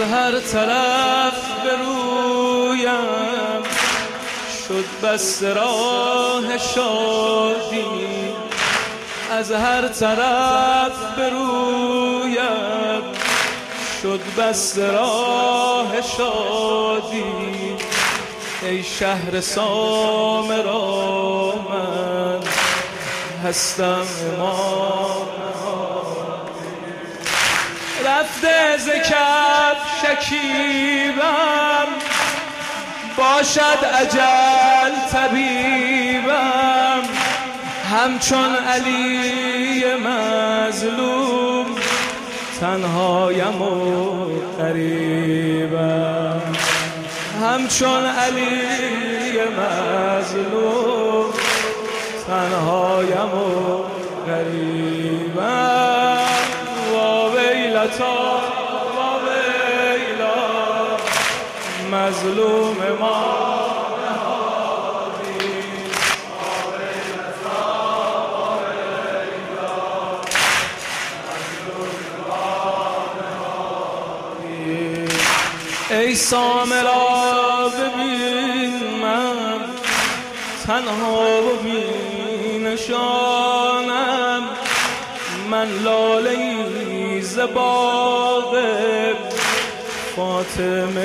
هر طرف برویم شد بس راه شادی، از هر طرف برویم شد بس راه شادی. ای شهر سامرا من هستم امام رفته ز کف شکیبم، باشد اجل طبیبم. همچون علی مظلوم تنهایم و غریبم. همچون علی مظلوم تنهایم و غریبم. ویلتا و ویلا مظلوم ما نهادی. ویلتا و ویلا مظلوم ما نهادی. ای سامرا ببین من تنها و بی نشانم، من لاله‌ای ز باغ فاطمه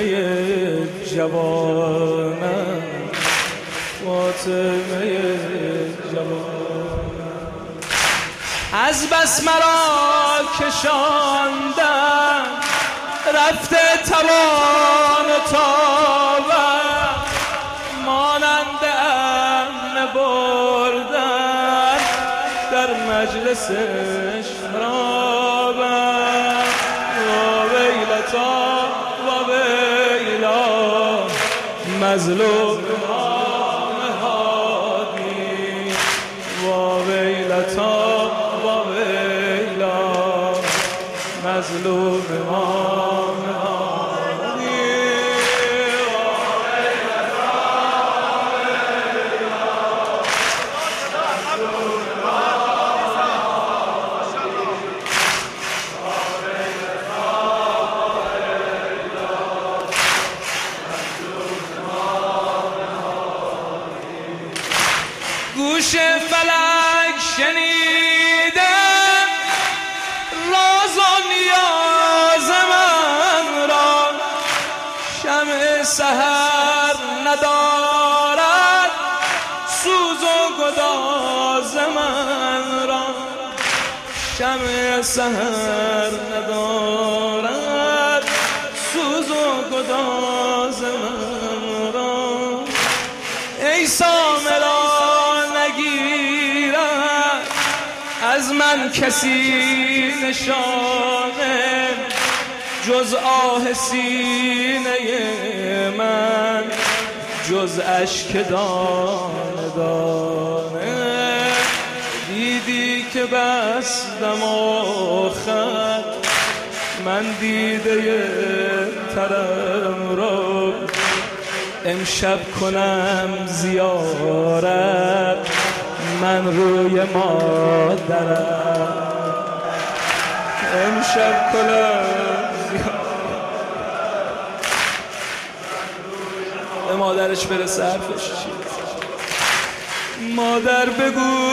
جوانم. فاطمه جوانم از بس مرا کشاندم، رفته توان و تابم. مانند امن بردن در مجلس شرابم. و ویلتا و ویلا مظلوم ما نهادی. و ویلتا و ویلا مظلوم ما گوش فلک شنیدم راز و نیاز من را. شمع سحر ندارد سوز و گداز من را. شمع سحر ندارد سوز و گداز من را. ای سامرا از من کسی نشانه جز آه سینه من، جز اشک دانه دانه. دیدی که بستم آخر من دیده ترم را. امشب کنم زیارت من روی مادرم. امشب کنم به مادرش برسه حرفش چی. مادر بگو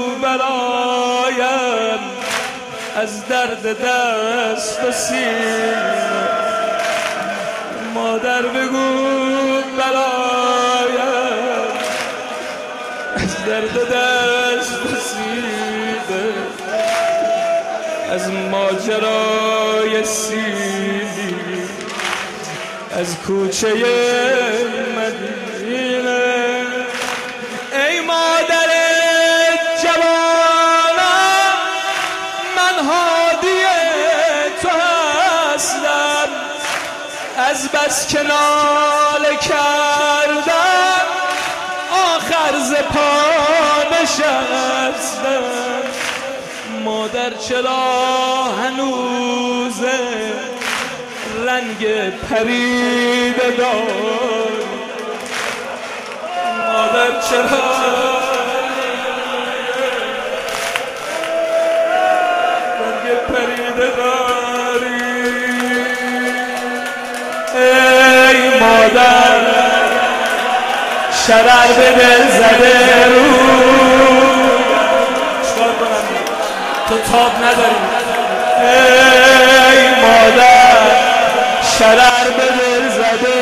برایم از درد دست و سینه. مادر بگو برایم از درد دست و سینه، از ماجرای سیدی، از کوچه مدینه. ای مادر جوانم من هادی تو هستم، از بس که ناله کردم آخر ز پا نشستم. مادر چرا هنوزه رنگ پریده داری؟ مادر چرا رنگ پریده داری؟ مادر شرر به دل زده رو چکار کنم تو تاب نداری ای مادر شرر به دل زده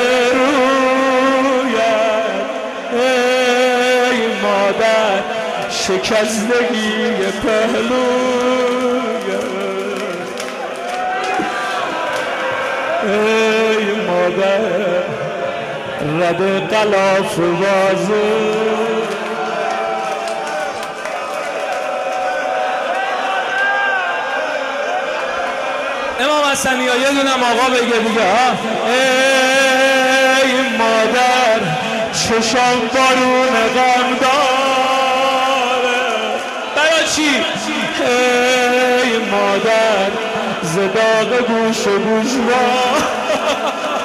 رویت ای مادر شکستگی پهلویت ای مادر رد غلاف بازه امام حسنی ها یه دونم آقا بگه دیگه ها ای مادر چشم بارون غم داره برای چی؟ ای مادر زداغ گوش و گوشوار